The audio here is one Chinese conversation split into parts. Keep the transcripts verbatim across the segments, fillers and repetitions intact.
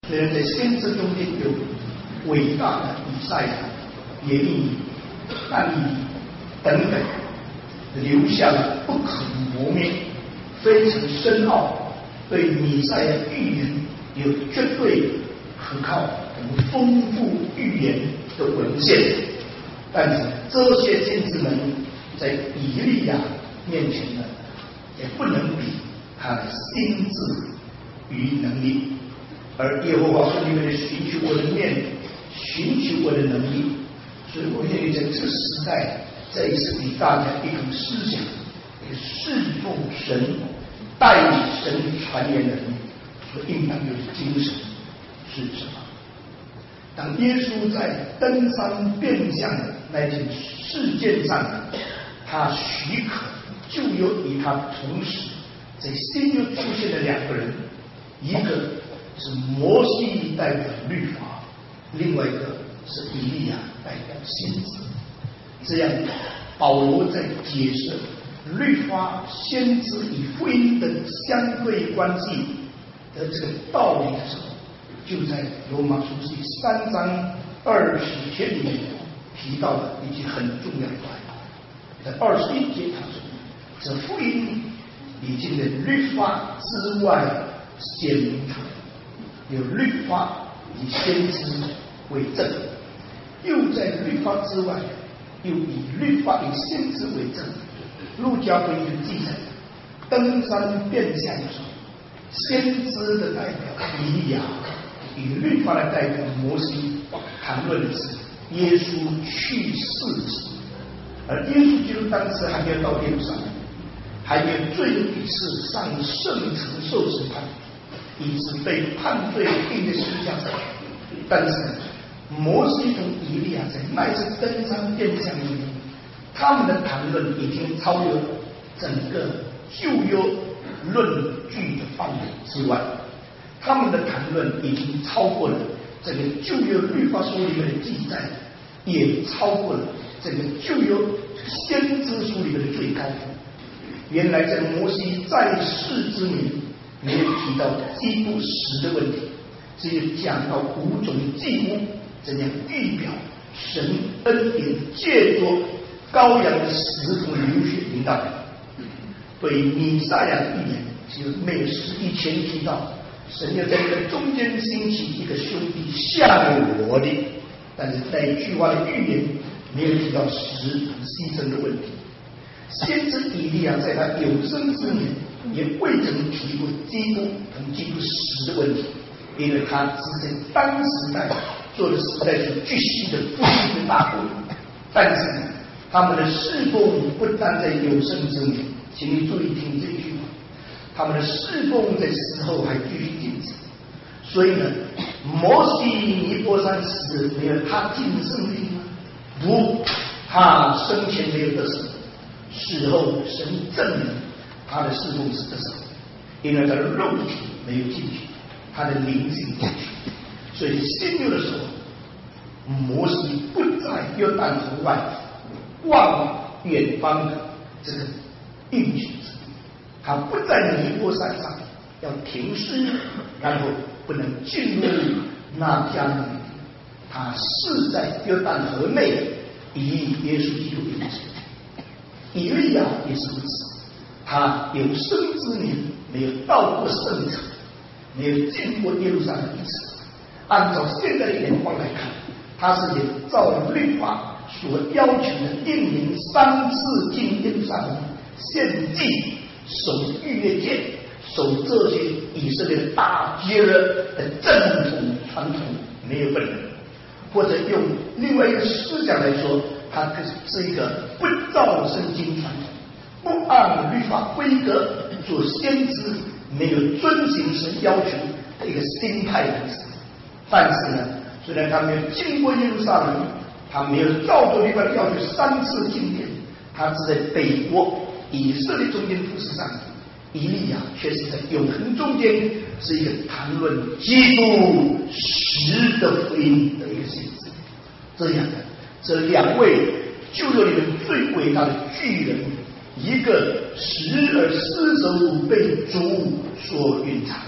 虽然在先知中间有伟大的以赛亚、耶利米、但以理等等，留下了不可磨灭、非常深奥、对弥赛亚预言有绝对可靠、很丰富预言的文献，但是这些先知们在以利亚面前呢，也不能比他的心智与能力。而耶和华说：“你们寻求我的面，寻求我的能力。”所以我愿意在这个时代，再一次给大家一种思想：一个侍奉神、代理神传言的人所应当有的精神是什么？当耶稣在登山变相的那件事件上，他许可就有与他同时在新约出现的两个人，一个是摩西代表律法，另外一个是以利亚代表先知。这样保罗在解释律法、先知与福音的相对关系的这个道理的时候，就在罗马书第三章二十节里面提到了一句很重要的话。在二十一节他说：“这福音已经在律法之外显明出来，有律法以先知为证，又在律法之外，又以律法以先知为证。”路加福音记载，登山变相的时候，先知的代表以利亚与律法的代表摩西谈论的是耶稣去世时，而耶稣基督当时还没有到耶路撒冷，还没有最后一次上圣城受审判，以致被判罪钉在十字架上。但是摩西同以利亚在那次登山变相里面，他们的谈论已经超越整个旧约论据的范围之外，他们的谈论已经超过了这个旧约律法书里面的记载，也超过了这个旧约先知书里面的最高峰。原来在摩西在世之年没有提到基督死的问题，只有讲到五种祭物怎样预表神恩典借着羔羊的死从流血领导人。对弥赛亚的预言只有没有实际前提到神要在这个中间兴起一个兄弟像我的，但是那一句话的预言没有提到死和牺牲的问题。先知以利亚在他有生之年也未曾提过基督同基督死的问题，因为他只在当时代做的实在是巨细的福音的大功。但是他们的侍奉不但在有生之年，请你注意听这句话，他们的侍奉在死后还继续进行。所以呢，摩西尼波山死没有他进圣地吗？不，他生前没有得胜，死后神证明他的侍奉是得胜，因为他的肉体没有进去，他的灵性进去。所以新约的时候，摩西不在约旦河外望远方的这个应许之地，他不在尼波山上要停尸，然后不能进入那迦南地，他是在约旦河内以耶稣基督为主。以利亚也是如此，他有生之年没有到过圣城，没有进过耶路撒冷一次。按照现在的眼光来看，他是也照律法所要求的一年三次进耶路撒冷献祭、守逾越节、守这些以色列大节日的正统传统没有分人，或者用另外一个思想来说，它是一个不照圣经传统、不按律法规格做先知、没有遵行神要求的一个新派人士。但是呢，虽然他没有经过耶路撒冷，他没有照着律法要求三次进殿，他只在北国以色列中间服侍上帝。以利亚却是在永恒中间，是一个谈论基督实的福音的一个先知。这样的这两位旧约里面最伟大的巨人，一个时而尸首被主所蕴藏，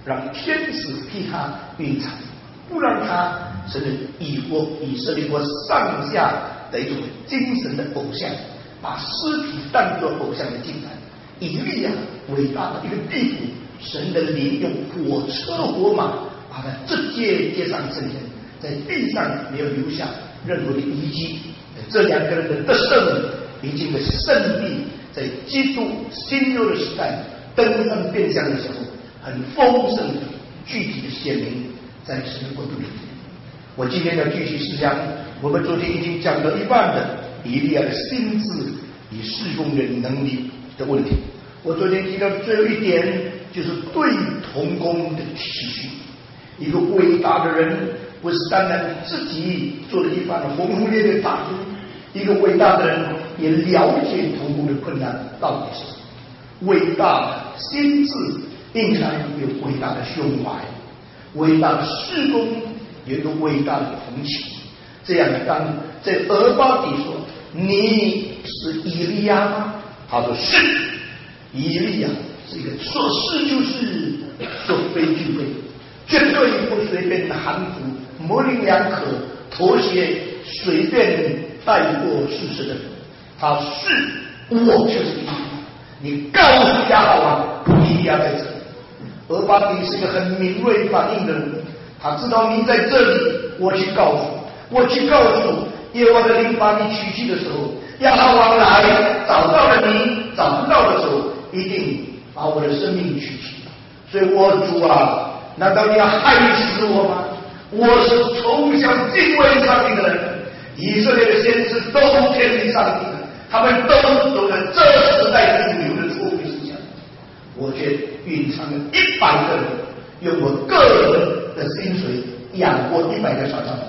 让天使替他运财，不让他成为以国以色列国上下的一种精神的偶像，把尸体当作偶像的敬拜。以利亚伟大的一个地步，神的灵用火车火马把他直接接上升天，在地上没有留下任何的遗迹。这两个人的得胜已经在圣地，在基督新约的时代登山变相的时候，很丰盛的具体的显明在神的国度里面。我今天要继续思想，我们昨天已经讲到一半的以利亚的心智与事工的能力的问题。我昨天提到最后一点，就是对同工的体恤。一个伟大的人不是单单自己做了一番轰轰烈烈的大功，一个伟大的人也了解同工的困难到底是什么。伟大的心智应该有伟大的胸怀，伟大的事工有一个伟大的同情。这样当在俄巴底说你是以利亚吗？他说是。以利亚是一个说是就是说非就非，绝对不随便的含糊模棱两可妥协随便带过事实的人。他是我就是以利亚，你告诉亚哈王以利亚在这里。俄巴底是一个很敏锐反应的人，他知道你在这里，我去告诉我去告诉耶和华的灵把你取去的时候，亚哈王来找到了你，找不到的时候一定把我的生命取去。所以我主啊，难道你要害死我吗？我是从小敬畏上帝的人，以色列的先知都偏离上帝的，他们都有了这时代主流的错误思想。我却蕴藏了一百个人，用我个人的薪水养活一百个小丈夫。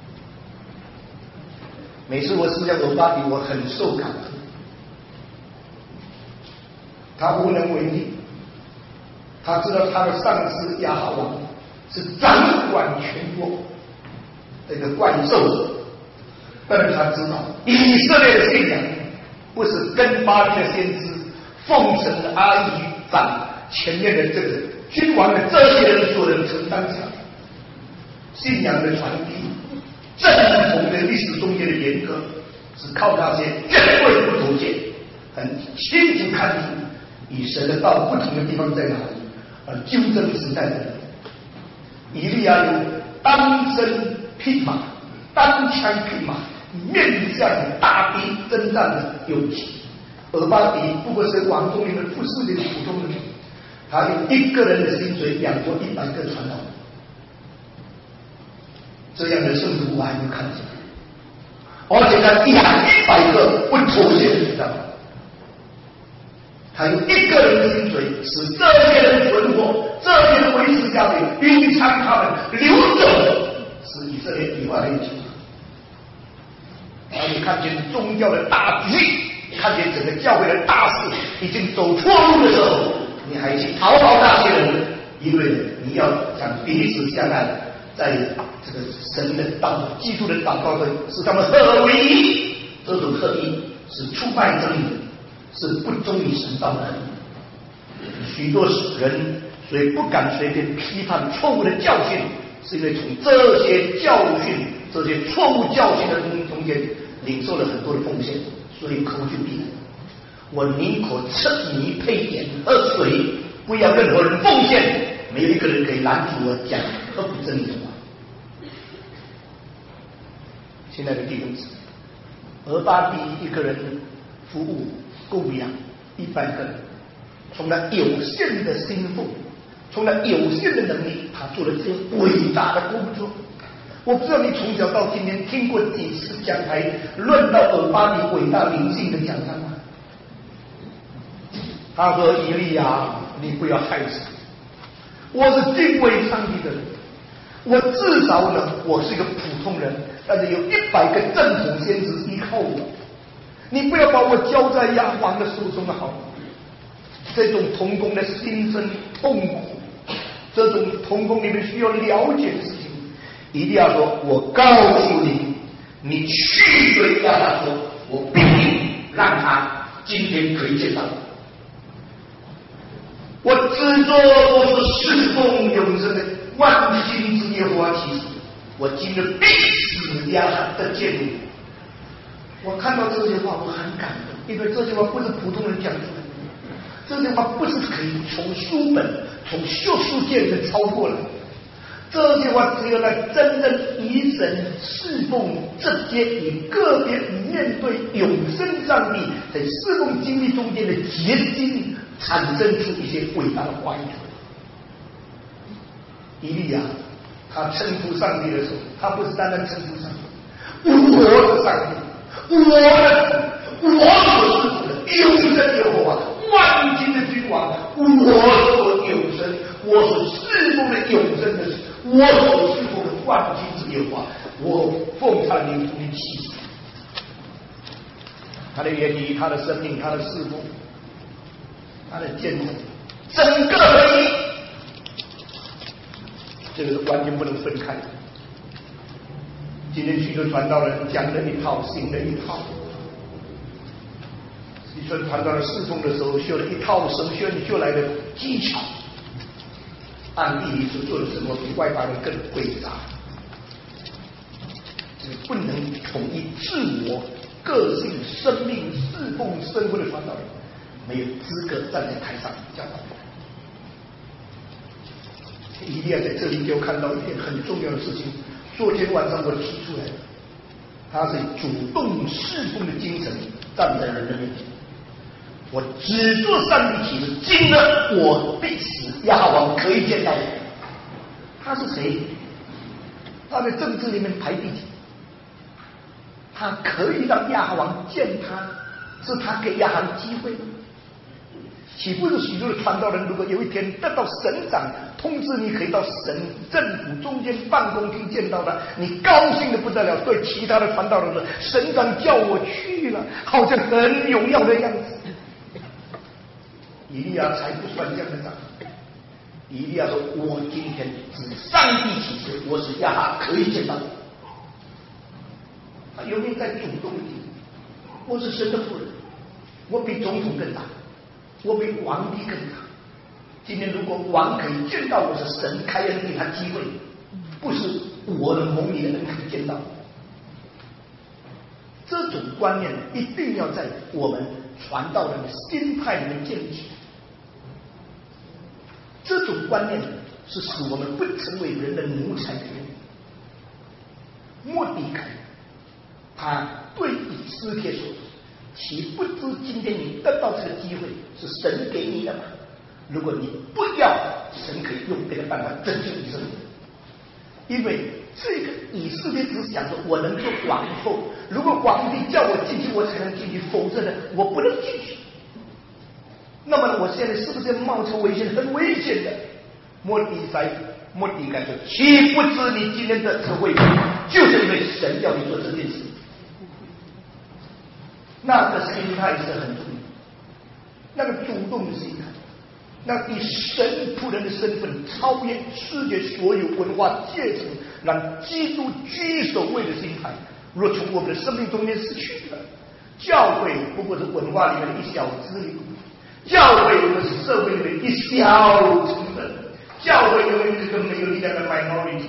每次我思想俄巴底，我很受感动。他无能为力，他知道他的上司亚哈王是掌管全国这个怪兽，但是他知道以色列的信仰不是跟巴黎的先知奉承的阿姨长前面的这个君王的这些人所能承担起来。信仰的传递，正统的历史中间的严格，是靠那些绝对不同界，很清楚看出与神的道不同的地方在哪里，而纠正时代的人。以利亚有单身匹马、单枪匹马面向大敌征战的勇气。俄巴底不过是王宫里面服侍的普通人，他用一个人的薪水养活一百个传道人。这样的圣徒我还没看见，而且他养一百个不妥协的传道人。他用一个人的薪水使这些人存活，这些人维持下去，并将他们流走，是以色列以外的情况。当你看见宗教的大局，看见整个教会的大事已经走错路的时候，你还去讨好那些人，因为你要讲彼此相爱，在这个神的道、基督的祷告中，使他们合而为一。这种合一是出卖真理的，是不忠于神道的。许多人所以不敢随便批判错误的教训，是因为从这些教训、这些错误教训的中间领受了很多的奉献，所以口就闭了。我宁可吃米配盐喝水，不要任何人奉献，没有一个人可以拦阻我讲合乎真理的话。亲爱的弟兄姊妹，俄巴底一个人服务供养一百个人，从他有限的薪俸，从他有限的能力，他做了这伟大的工作。我不知道你从小到今天听过几次讲台论到俄巴底伟大灵性的讲章吗？他说：“以利亚，你不要害死我，我是敬畏上帝的人，我至少呢，我是一个普通人，但是有一百个正统先知依靠我。你不要把我交在亚王的手中好。这种同工的心声痛苦，这种同工你们需要了解的事情。以利亚说：我告诉你，你去对亚哈说，我必定让他今天可以见到。 我执着我是侍奉永生的万金之耶和华起誓，我今日必死亚哈的见你。我看到这些话，我很感动，因为这些话不是普通人讲出来的，这些话不是可以从书本、从学术界里面抄过来。这些话只有在真正以神侍奉这些以个别面对永生上帝在侍奉经历中间的结晶，产生出一些伟大的话语。以利亚他称呼上帝的时候，他不是单单称呼上帝，我是上帝，我的我所侍奉的永生耶和华，万金的君王，我所永生，我所侍奉的永生的，我所侍奉的万金之耶和华，我奉他的名出去起誓。他的言语，他的生命，他的侍奉，他的见证，整个合一，这个是完全不能分开的。今天许多传道人讲了一套，行了一套。你说传道人侍奉的时候，修了一套神学修来的技巧，按地理所做的什么比外邦人更诡诈。这个不能统一自我个性、生命、侍奉、生活的传道人，没有资格站在台上教导。一定要在这里给我看到一件很重要的事情。昨天晚上我提出来的，他是主动侍奉的精神站在人的面前。我只做上帝启示，今日我必死，亚哈王可以见到我。他是谁？他在政治里面排第几？他可以让亚哈王见他，是他给亚哈王机会吗？岂不是许多的传道人，如果有一天得到省长通知你可以到省政府中间办公厅见到他，你高兴的不得了，对其他的传道人说：“省长叫我去了，好像很荣耀的样子。”以利亚才不算这样的长。以利亚说：“我今天指上帝启示，我使亚哈可以见到你。”他有没有在主动一点？我是神的夫人，我比总统更大，我比皇帝更大。今天如果王可以见到我，是神开恩给他机会，不是我的蒙你的恩可以见到。这种观念一定要在我们传道人的心态里面建立起来。这种观念是使我们不成为人的奴才的原因。末底改他对以斯帖说：“岂不知今天你得到这个机会是神给你的吗？如果你不要，神可以用别的办法拯救以色列。因为这个以色列只想着我能做王后，如果皇帝叫我进去，我才能进去，否则呢，我不能进去。那么我现在是不是冒着危险，很危险的？”末底改末底改说：“岂不知你今天的这个位置，就是因为神要你做这件事。”那个心态是很重要，那个主动的心态，那以神仆人的身份超越世界所有文化阶层，让基督居首位的心态，若从我们的生命中间失去了，教会不过是文化里面的一小支流，教会不是社会里面一小成分，教会永远是个没有力量的 minority。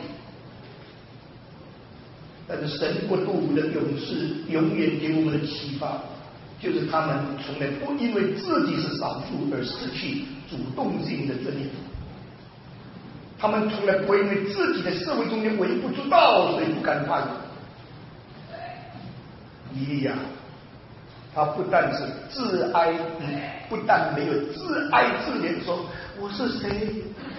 但是神国度的勇士永远给我们的启发，就是他们从来不因为自己是少数而失去主动性的尊严，他们从来不会因为自己的社会中间微不足道，所以不敢发言。以利亚他不但是自哀，不但没有自哀自怜说我是谁，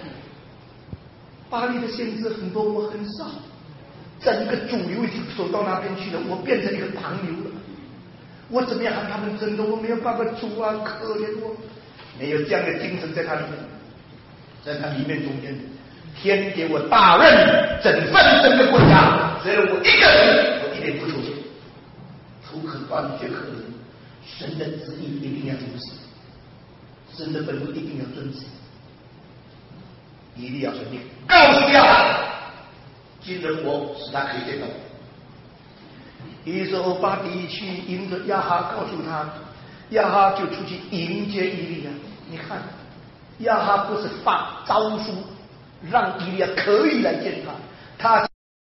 巴黎的先知很多，我很少，整个主流已经走到那边去了，我变成一个旁流了，我怎么样和他们争斗，我没有办法，主啊可怜我。没有这样的精神在他里面，在他里面中间，天给我大任，整份整个国家，只有我一个人，我一点不出现，头可断血可忍，神的旨意一定要遵守，神的本分一定要遵守。以利亚说：“你告诉亚哈，今日我使他可以见到我。”以手巴底去迎着亚哈，告诉他，亚哈就出去迎接以利亚。你看， 亚哈不是发诏书让以利亚可以来见他，他。